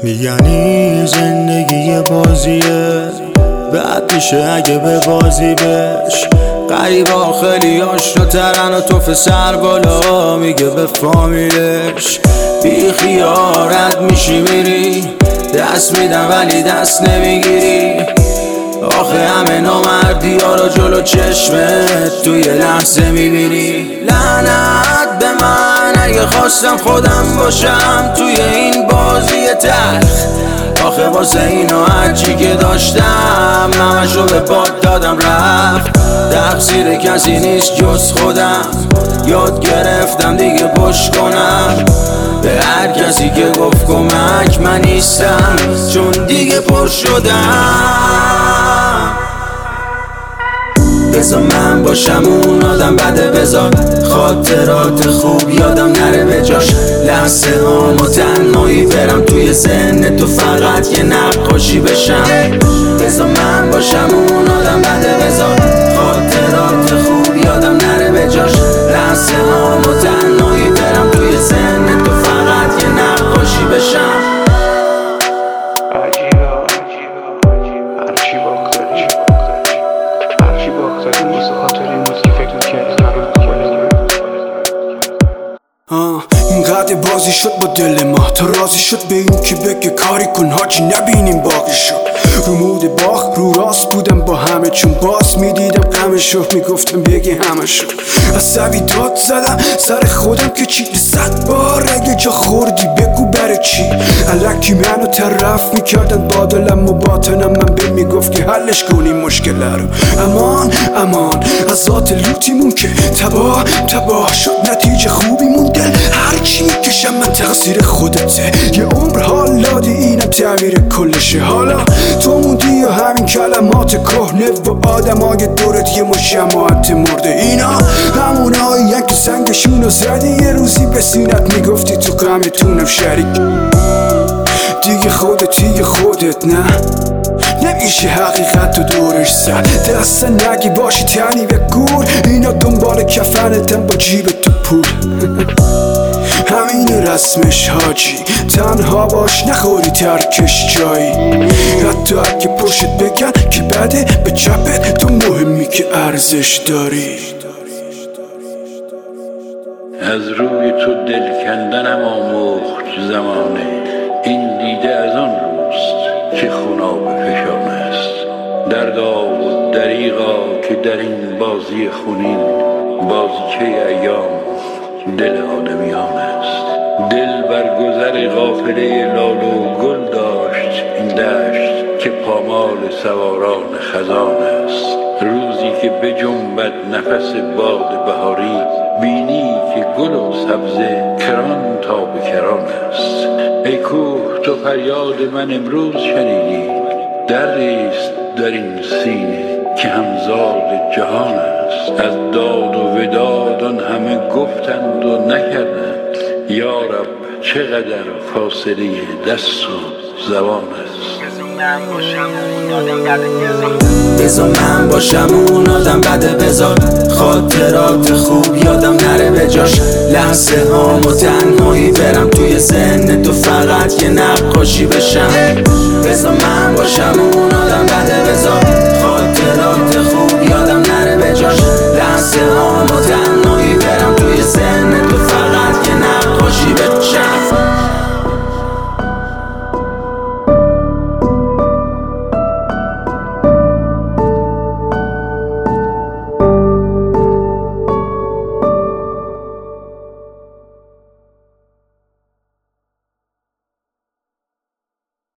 میگنی زندگی بازیه، بعد میشه اگه به بازی بش. غریبا خیلی آشناترن و توف سر بالا میگه به فامیلش. بی خیارت میشی میری، دست میدم ولی دست نمیگیری. آخه همه نامردی ها رو جلو چشمت توی لحظه میبینی. لعنت به من اگه خواستم خودم باشم توی این بازی تلخ. آخه واسه اینو هرچی که داشتم همشو به باد دادم رفت. تقصیر کسی نیست جز خودم، یاد گرفتم دیگه پشت کنم به هر کسی که گفت کمک. من نیستم چون دیگه پر شدم. بذار من باشم اون آدم بده، بذار خاطرات خوب یادم نره به جاش. لحظه هام و تنهایی برم توی ذهن تو فقط یه نقاشی بشم. بذار من باشم اون آدم بده، بذار خاطرات خوب یادم نره به جاش. لحظه هام و تنهایی برم توی ذهن تو فقط یه نقاشی بشم. اینقدر بازی شد با دل ما تا راضی شد به این که بگه کاری کن حاجی نبینیم باقی شد. رو مود باخ رو راست بودم با همه، چون باز میدیدم غمشو میگفتم بگی همه شد. عصبی داد زدم سر خودم که چی 100 بار اگه جا خوردی بگو برای چی. الکی منو طرف میکردن با دلم و باطنم، من به میگفت که حلش کنیم مشکل رو. امان امان از ذات لوتیمون که تباه شد، نتیجه خوبی موندن. هرچی میکشم من تقصیر خودته، یه عمر حال دادی اینم تعمیر کلشه. حالا تو موندی و همین کلمات کهنه و آدمای دورت یه مشمعت مرده. اینا همونایی که سنگشونو زدی یه روزی به سینت میگفتی تو غمتونم شریک. دیگه خودت نه نمیشه حقیقت تو دورش زد. دست نگی باشی تنی به گور، اینا دنبال کفنتن با جیب تو پول. همین رسمش حاجی، تنها باش نخوری ترکش جایی. حتی اگه پشت بگن که بده به چپت، تو مهمی که ارزش داری. از روی تو دل کندنم آموخت زمانه، این دیده از آن روست که خوناب فشان است. دردا و دریغا که در این بازی خونین، بازیچه ایام دل آدمیان است. دل بر گذر قافله لال و گل داشت این دشت که پامال سواران خزان است. روزی که بجنبد نفس باد بهاری، بینی که گل و سبزه کران تا به کران است. ای کوه تو فریاد من امروز شنیدی، دریست در این سینه که همزاد جهان است. از داد و وداد آن همه گفتند و نکردند، یا رب چقدر فاصله دست و زبان است. بذار من باشم اون آدم بده، بذار خاطرات خوب یادم نره به جاش. لحظه هام و تنهایی برم توی ذهن تو فقط یه نقاشی بشم. بذار من باشم